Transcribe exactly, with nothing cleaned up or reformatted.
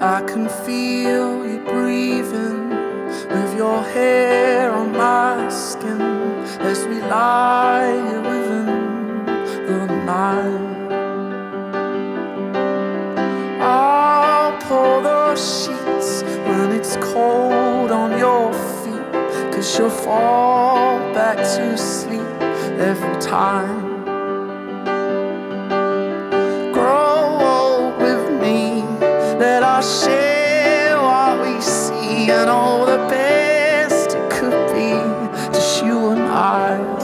I can feel you breathing with your hair on my skin as we lie here within the night. I'll pull the sheets when it's cold on your feet, 'cause you'll fall back to sleep every time. Let us share what we see and all the best it could be, just you and I.